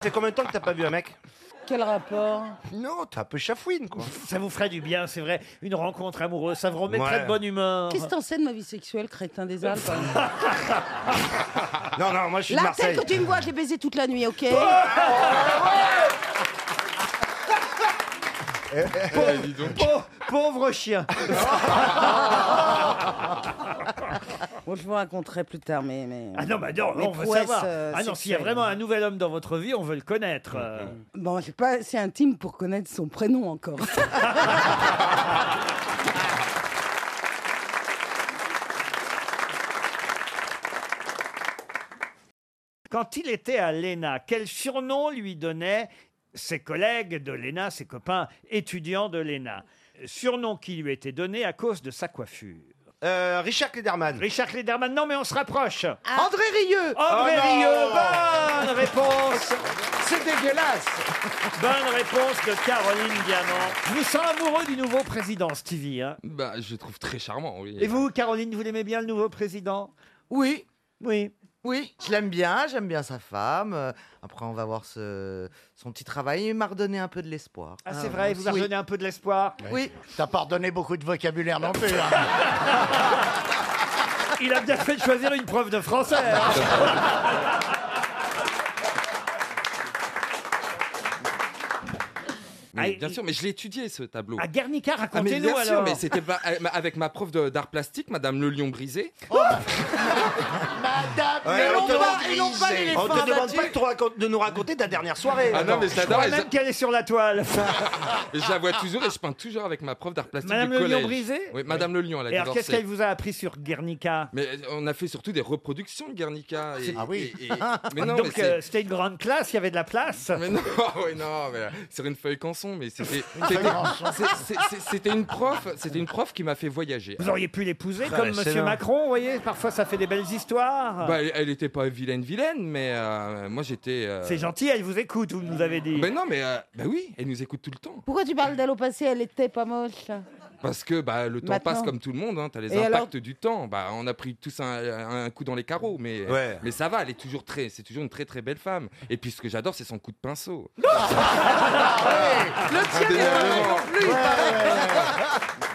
C'est combien de temps que t'as pas vu un mec? Quel rapport? Non, t'es un peu chafouine, quoi. Ça vous ferait du bien, c'est vrai. Une rencontre amoureuse, ça vous remettrait de bonne humeur. Qu'est-ce que t'en sais de ma vie sexuelle, crétin des Alpes? Non, moi je suis de La Marseille. tête que tu me vois, j'ai baisé toute la nuit, ok? Pauvre chien. Bon, je vous raconterai plus tard, mais... Ah non, bah non, mes on veut prouesses, savoir. Ah non, s'il y a sexuelles. vraiment un nouvel homme dans votre vie, on veut le connaître. Bon, c'est pas assez intime pour connaître son prénom encore. Quand il était à l'ENA, quel surnom lui donnaient ses collègues de l'ENA, ses copains étudiants de l'ENA? Surnom qui lui était donné à cause de sa coiffure. Richard Klederman. Richard Klederman, non mais on se rapproche. André Rieu. André Oh Rieu, non. bonne réponse. C'est dégueulasse. Bonne réponse de Caroline Diamant. Je vous sens amoureux du nouveau président, Stevie. Hein. Bah, je le trouve très charmant, oui. Et vous, Caroline, vous l'aimez bien le nouveau président? Oui, Oui. oui, je l'aime bien, j'aime bien sa femme. Après, on va voir son petit travail. Il m'a redonné un peu de l'espoir. Ah, c'est vrai, il vous a oui. redonné un peu de l'espoir. Oui, T'as pas redonné beaucoup de vocabulaire non plus. Hein. Il a bien fait de choisir une prof de français. Hein. Mais bien sûr, mais je l'ai étudié ce tableau. À Guernica, Ah, mais racontez-nous bien sûr, alors. mais c'était pas avec ma prof d'art plastique, Madame Le Lion brisé. Madame, Ouais, et on non te- pas l'éléphant On te demande abattu. pas de nous raconter ta dernière soirée. Ah non, mais Je j'adore. crois et même qu'elle est sur la toile. je la vois toujours et je peins toujours avec ma prof d'art plastique Madame du Le collège. Lion brisé. Oui, Madame Le Lion, elle a Et alors, qu'est-ce qu'elle divorcé. vous a appris sur Guernica? Mais on a fait surtout des reproductions de Guernica. Ah oui. Mais non, Donc, mais c'est- c'était une grande classe, il y avait de la place. Mais non, oui, non, mais sur une feuille canson, mais c'était une prof qui m'a fait voyager. Vous auriez pu l'épouser Ah, comme c'est Monsieur là. Macron, vous voyez. Parfois, ça fait des belles histoires. Bah, elle était pas vilaine, mais moi j'étais. C'est gentil, elle vous écoute, vous nous avez dit. Ben non, mais bah oui, elle nous écoute tout le temps. Pourquoi tu parles d'elle au passé? Elle était pas moche. Parce que bah, le temps Maintenant. passe comme tout le monde, hein, t'as les Et impacts du temps. Bah, on a pris tous un coup dans les carreaux, mais ça va, c'est toujours une très très belle femme. Et puis ce que j'adore, c'est son coup de pinceau. Le tien n'est pas Indéniablement. non plus. il paraît.